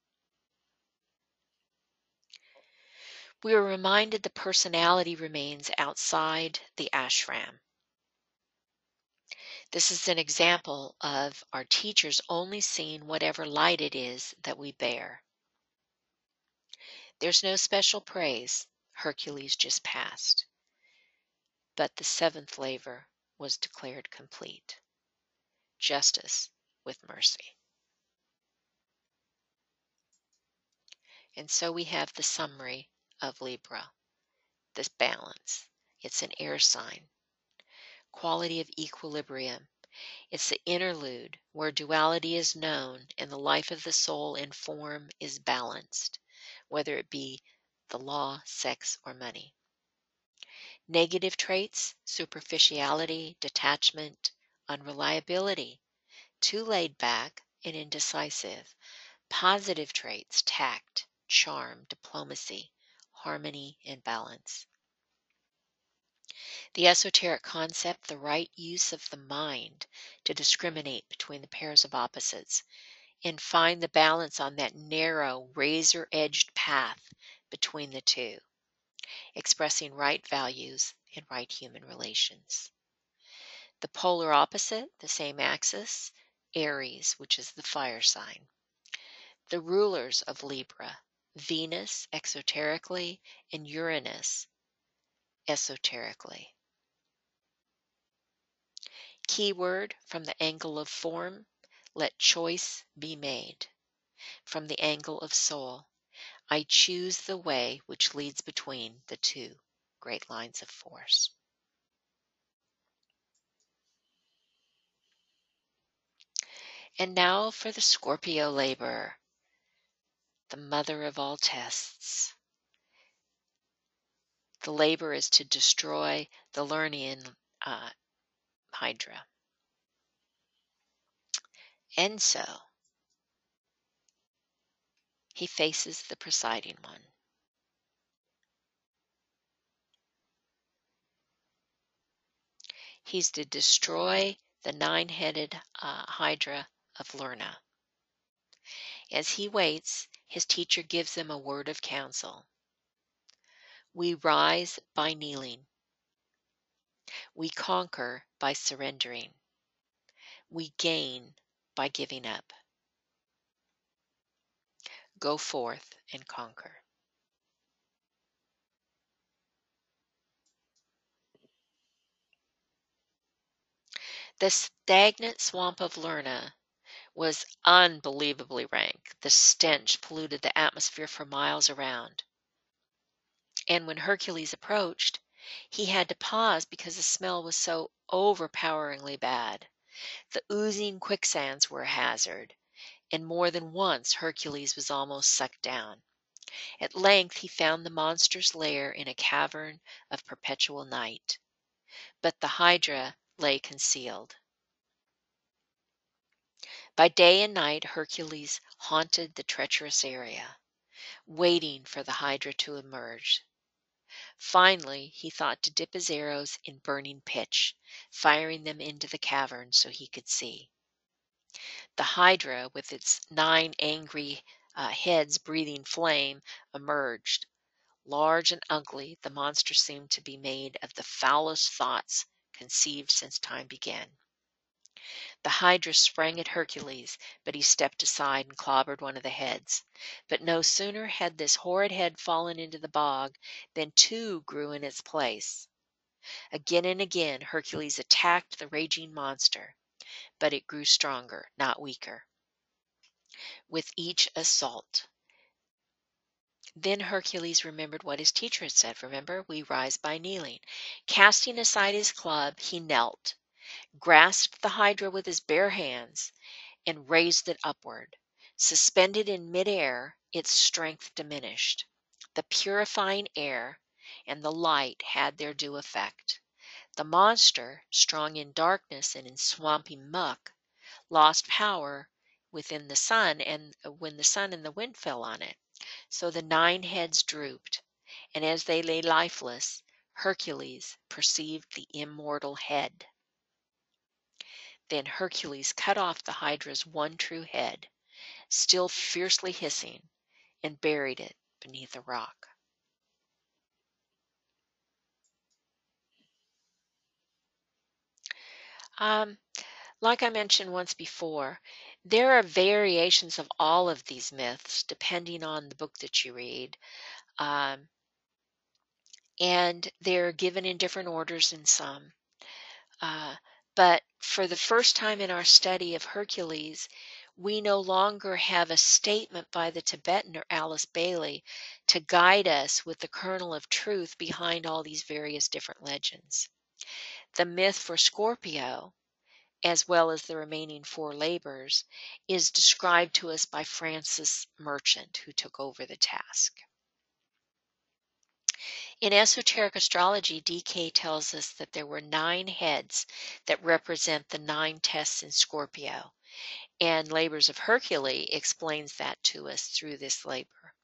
We are reminded the personality remains outside the ashram. This is an example of our teachers only seeing whatever light it is that we bear. There's no special praise. Hercules just passed. But the seventh labor was declared complete. Justice with mercy. And so we have the summary of Libra, this balance. It's an air sign. Quality of equilibrium. It's the interlude where duality is known and the life of the soul in form is balanced, whether it be the law, sex, or money. Negative traits: superficiality, detachment, unreliability, too laid back and indecisive. Positive traits: tact, charm, diplomacy, harmony, and balance. The esoteric concept: the right use of the mind to discriminate between the pairs of opposites and find the balance on that narrow, razor-edged path between the two, expressing right values and right human relations. The polar opposite, the same axis: Aries, which is the fire sign. The rulers of Libra: Venus exoterically and Uranus esoterically. Keyword from the angle of form: let choice be made. From the angle of soul: I choose the way which leads between the two great lines of force. And now for the Scorpio labor, the mother of all tests. The labor is to destroy the Lernaean uh, Hydra. And so he faces the presiding one. He's to destroy the nine-headed uh, Hydra of Lerna. As he waits, his teacher gives him a word of counsel. We rise by kneeling. We conquer by surrendering. We gain by giving up. Go forth and conquer. The stagnant swamp of Lerna was unbelievably rank. The stench polluted the atmosphere for miles around. And when Hercules approached, he had to pause because the smell was so overpoweringly bad. The oozing quicksands were a hazard, and more than once Hercules was almost sucked down. At length he found the monster's lair in a cavern of perpetual night. But the Hydra lay concealed. By day and night Hercules haunted the treacherous area, waiting for the Hydra to emerge. Finally he thought to dip his arrows in burning pitch, firing them into the cavern so he could see. The Hydra, with its nine angry uh, heads breathing flame, emerged. Large and ugly, the monster seemed to be made of the foulest thoughts conceived since time began. The Hydra sprang at Hercules, but he stepped aside and clobbered one of the heads. But no sooner had this horrid head fallen into the bog than two grew in its place. Again and again Hercules attacked the raging monster, but it grew stronger, not weaker, with each assault. Then Hercules remembered what his teacher had said. Remember, we rise by kneeling. Casting aside his club, he knelt, grasped the Hydra with his bare hands, and raised it upward. Suspended in midair, its strength diminished. The purifying air and the light had their due effect. The monster, strong in darkness and in swampy muck, lost power within the sun and uh, when the sun and the wind fell on it. So the nine heads drooped, and as they lay lifeless, Hercules perceived the immortal head. Then Hercules cut off the Hydra's one true head, still fiercely hissing, and buried it beneath a rock. Um, like I mentioned once before, there are variations of all of these myths depending on the book that you read. Um, and they're given in different orders in some. Uh, but for the first time in our study of Hercules, we no longer have a statement by the Tibetan or Alice Bailey to guide us with the kernel of truth behind all these various different legends. The myth for Scorpio, as well as the remaining four labors, is described to us by Francis Merchant, who took over the task. In esoteric astrology, D K tells us that there were nine heads that represent the nine tests in Scorpio, and Labors of Hercules explains that to us through this labor.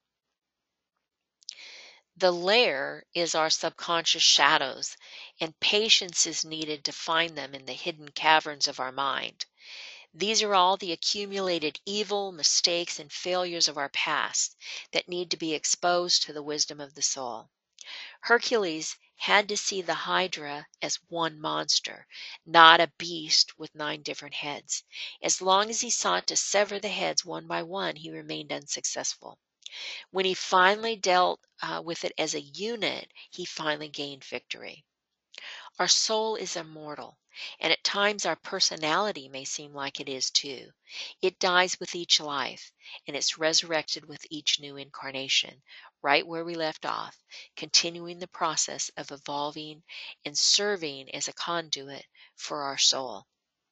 The lair is our subconscious shadows, and patience is needed to find them in the hidden caverns of our mind. These are all the accumulated evil, mistakes, and failures of our past that need to be exposed to the wisdom of the soul. Hercules had to see the Hydra as one monster, not a beast with nine different heads. As long as he sought to sever the heads one by one, he remained unsuccessful. When he finally dealt uh, with it as a unit, he finally gained victory. Our soul is immortal, and at times our personality may seem like it is too. It dies with each life, and it's resurrected with each new incarnation, right where we left off, continuing the process of evolving and serving as a conduit for our soul.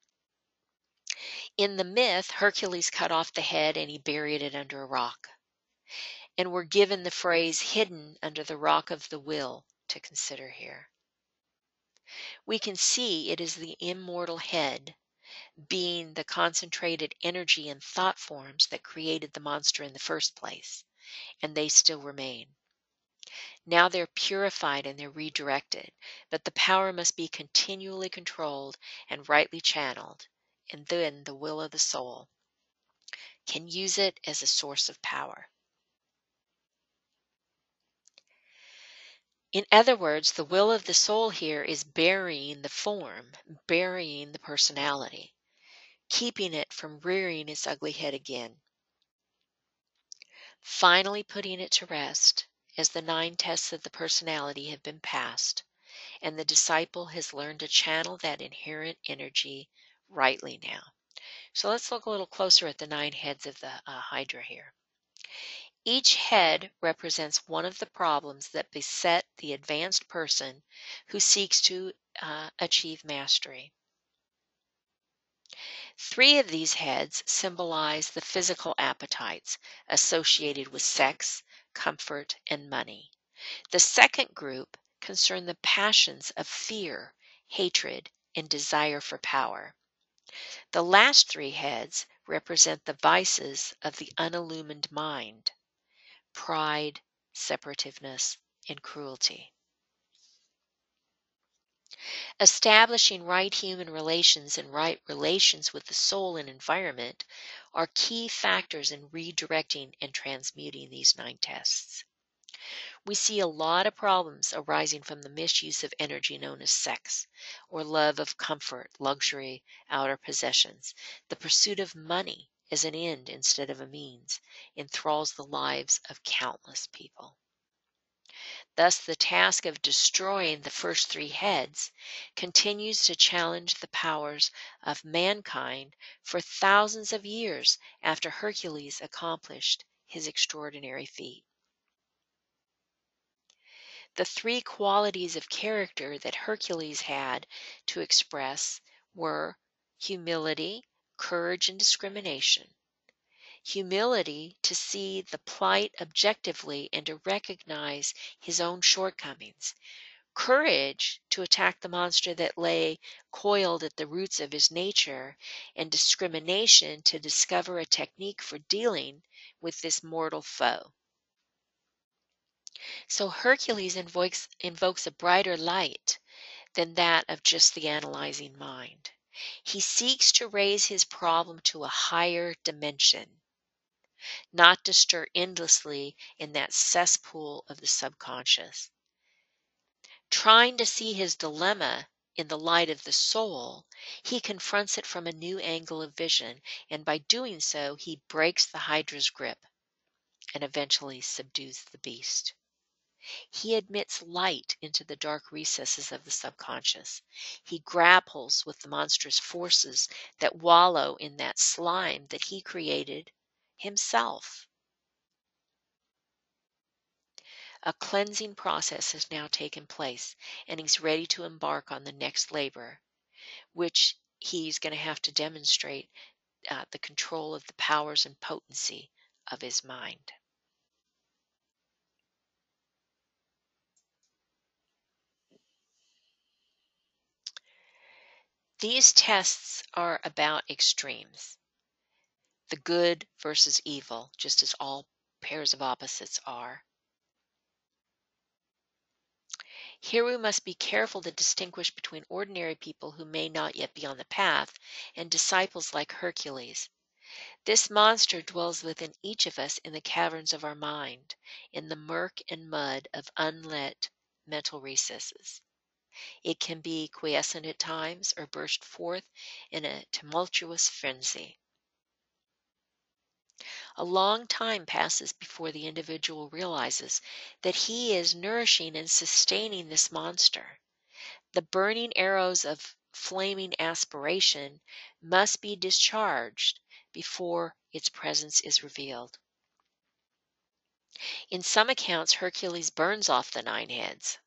In the myth, Hercules cut off the head and he buried it under a rock. And we're given the phrase hidden under the rock of the will to consider here. We can see it is the immortal head, being the concentrated energy and thought forms that created the monster in the first place, and they still remain. Now they're purified and they're redirected, but the power must be continually controlled and rightly channeled, and then the will of the soul can use it as a source of power. In other words, the will of the soul here is burying the form, burying the personality. keeping it from rearing its ugly head again. Finally putting it to rest, as the nine tests of the personality have been passed, and the disciple has learned to channel that inherent energy rightly now. So let's look a little closer at the nine heads of the uh, Hydra here. Each head represents one of the problems that beset the advanced person who seeks to uh, achieve mastery. Three of these heads symbolize the physical appetites associated with sex, comfort, and money. The second group concern the passions of fear, hatred, and desire for power. The last three heads represent the vices of the unillumined mind: pride, separativeness, and cruelty. Establishing right human relations and right relations with the soul and environment are key factors in redirecting and transmuting these nine tests. We see a lot of problems arising from the misuse of energy known as sex, or love of comfort, luxury, outer possessions. The pursuit of money as an end instead of a means enthralls the lives of countless people. Thus, the task of destroying the first three heads continues to challenge the powers of mankind for thousands of years after Hercules accomplished his extraordinary feat. The three qualities of character that Hercules had to express were humility, courage, and discrimination. Humility, to see the plight objectively and to recognize his own shortcomings. Courage, to attack the monster that lay coiled at the roots of his nature. And discrimination, to discover a technique for dealing with this mortal foe. So Hercules invokes, invokes a brighter light than that of just the analyzing mind. He seeks to raise his problem to a higher dimension, not to stir endlessly in that cesspool of the subconscious. Trying to see his dilemma in the light of the soul, he confronts it from a new angle of vision, and by doing so, he breaks the Hydra's grip and eventually subdues the beast. He admits light into the dark recesses of the subconscious. He grapples with the monstrous forces that wallow in that slime that he created himself. A cleansing process has now taken place, and he's ready to embark on the next labor, which he's going to have to demonstrate uh, the control of the powers and potency of his mind. These tests are about extremes, the good versus evil, just as all pairs of opposites are. Here we must be careful to distinguish between ordinary people who may not yet be on the path and disciples like Hercules. This monster dwells within each of us in the caverns of our mind, in the murk and mud of unlit mental recesses. It can be quiescent at times or burst forth in a tumultuous frenzy. A long time passes before the individual realizes that he is nourishing and sustaining this monster. The burning arrows of flaming aspiration must be discharged before its presence is revealed. In some accounts, Hercules burns off the nine heads.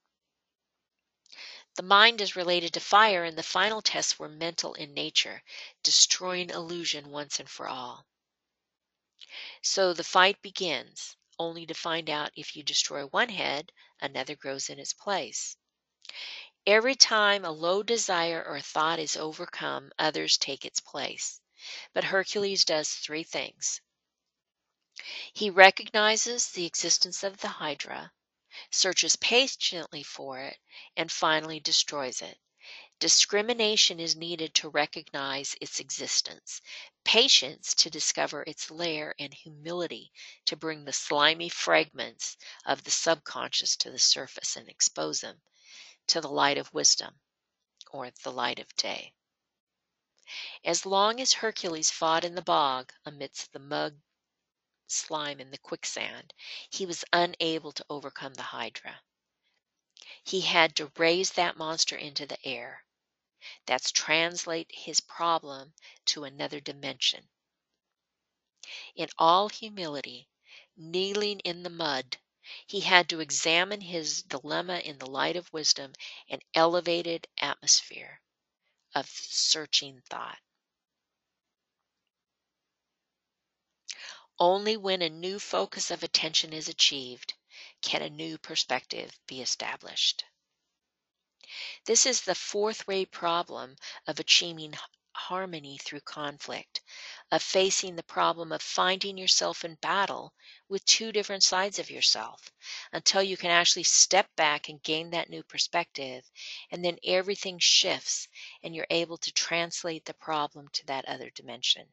The mind is related to fire, and the final tests were mental in nature, destroying illusion once and for all. So the fight begins, only to find out if you destroy one head, another grows in its place. Every time a low desire or thought is overcome, others take its place. But Hercules does three things. He recognizes the existence of the Hydra, searches patiently for it, and finally destroys it. Discrimination is needed to recognize its existence, patience to discover its lair, and humility to bring the slimy fragments of the subconscious to the surface and expose them to the light of wisdom or the light of day. As long as Hercules fought in the bog amidst the mud, slime, and the quicksand, he was unable to overcome the Hydra. He had to raise that monster into the air. That's translate his problem to another dimension. In all humility, kneeling in the mud, he had to examine his dilemma in the light of wisdom and elevated atmosphere of searching thought. Only when a new focus of attention is achieved can a new perspective be established. This is the fourth rate problem of achieving h- harmony through conflict, of facing the problem of finding yourself in battle with two different sides of yourself until you can actually step back and gain that new perspective, and then everything shifts and you're able to translate the problem to that other dimension.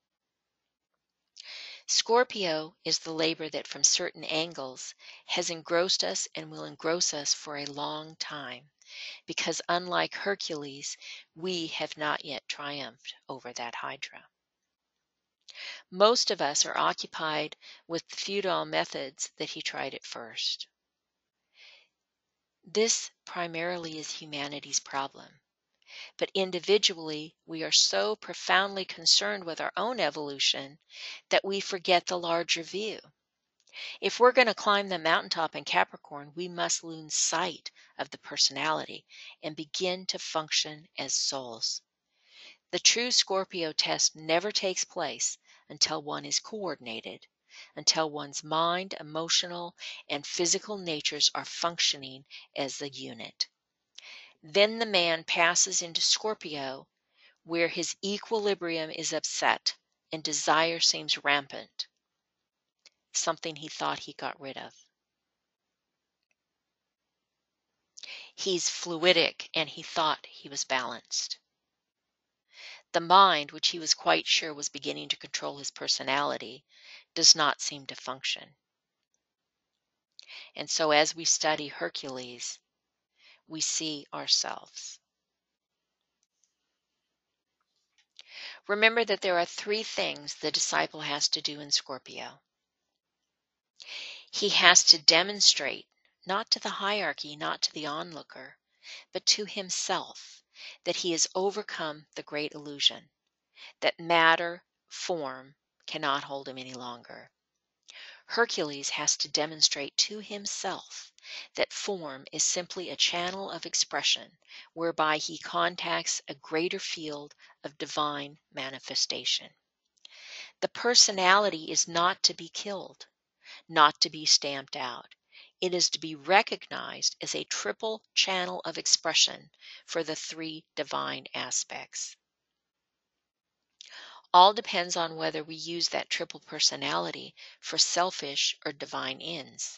Scorpio is the labor that from certain angles has engrossed us and will engross us for a long time, because unlike Hercules, we have not yet triumphed over that Hydra. Most of us are occupied with the feudal methods that he tried at first. This primarily is humanity's problem. But individually, we are so profoundly concerned with our own evolution that we forget the larger view. If we're going to climb the mountaintop in Capricorn, we must lose sight of the personality and begin to function as souls. The true Scorpio test never takes place until one is coordinated, until one's mind, emotional, and physical natures are functioning as the unit. Then the man passes into Scorpio, where his equilibrium is upset and desire seems rampant, something he thought he got rid of. He's fluidic and he thought he was balanced. The mind, which he was quite sure was beginning to control his personality, does not seem to function. And so as we study Hercules, we see ourselves. Remember that there are three things the disciple has to do in Scorpio. He has to demonstrate, not to the hierarchy, not to the onlooker, but to himself, that he has overcome the great illusion, that matter, form, cannot hold him any longer. Hercules has to demonstrate to himself that form is simply a channel of expression whereby he contacts a greater field of divine manifestation. The personality is not to be killed, not to be stamped out. It is to be recognized as a triple channel of expression for the three divine aspects. All depends on whether we use that triple personality for selfish or divine ends.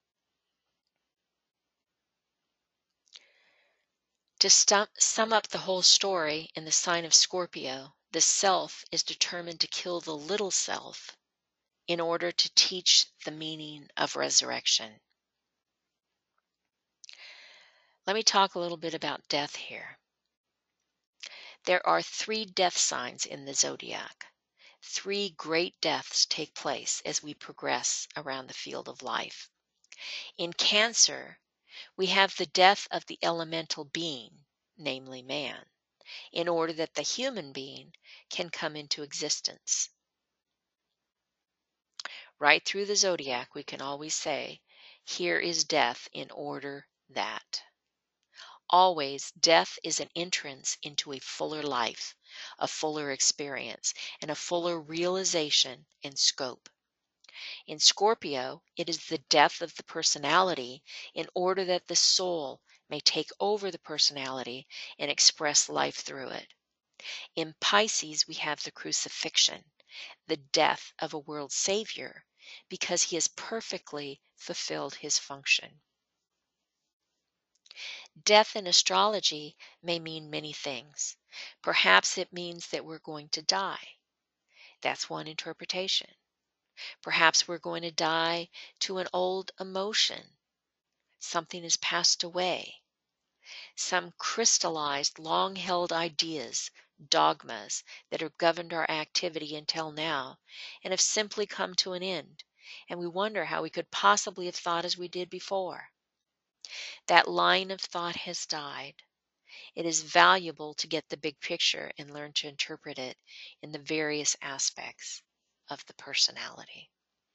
To stum- sum up the whole story in the sign of Scorpio, the self is determined to kill the little self in order to teach the meaning of resurrection. Let me talk a little bit about death here. There are three death signs in the zodiac. Three great deaths take place as we progress around the field of life. In Cancer, we have the death of the elemental being, namely man, in order that the human being can come into existence. Right through the zodiac, we can always say, here is death in order that. Always, death is an entrance into a fuller life, a fuller experience, and a fuller realization and scope. In Scorpio, it is the death of the personality in order that the soul may take over the personality and express life through it. In Pisces, we have the crucifixion, the death of a world savior, because he has perfectly fulfilled his function. Death in astrology may mean many things. Perhaps it means that we're going to die. That's one interpretation. Perhaps we're going to die to an old emotion. Something has passed away. Some crystallized, long held ideas dogmas that have governed our activity until now and have simply come to an end, and we wonder how we could possibly have thought as we did before. That line of thought has died. It is valuable to get the big picture and learn to interpret it in the various aspects of the personality.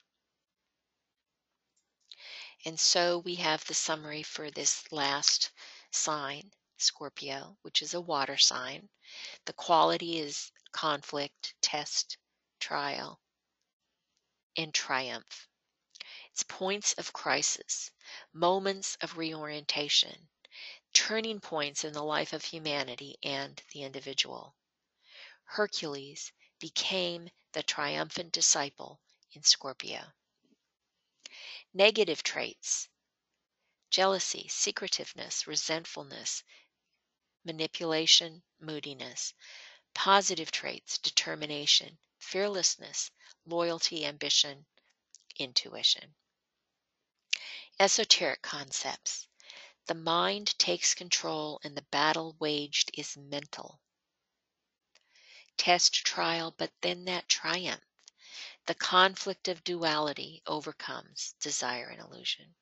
And so we have the summary for this last sign, Scorpio, which is a water sign. The quality is conflict, test, trial, and triumph. It's points of crisis, moments of reorientation, turning points in the life of humanity and the individual. Hercules became the triumphant disciple in Scorpio. Negative traits: jealousy, secretiveness, resentfulness, manipulation, moodiness. Positive traits: determination, fearlessness, loyalty, ambition, intuition. Esoteric concepts: the mind takes control and the battle waged is mental. Test, trial, but then that triumph. The conflict of duality overcomes desire and illusion.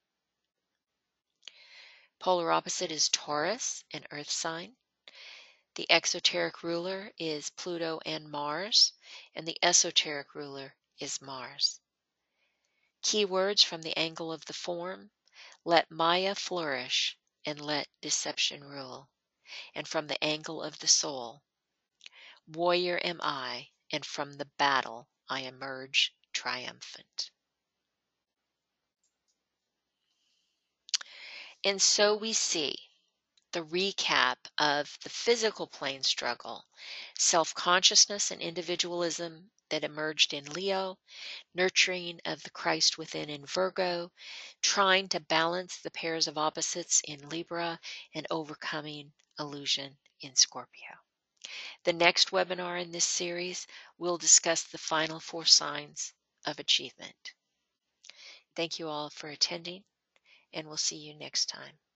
Polar opposite is Taurus, an earth sign. The exoteric ruler is Pluto and Mars, and the esoteric ruler is Mars. Keywords from the angle of the form: let Maya flourish and let deception rule. And from the angle of the soul: warrior am I, and from the battle I emerge triumphant. And so we see the recap of the physical plane struggle, self-consciousness and individualism that emerged in Leo, nurturing of the Christ within in Virgo, trying to balance the pairs of opposites in Libra, and overcoming illusion in Scorpio. The next webinar in this series will discuss the final four signs of achievement. Thank you all for attending, and we'll see you next time.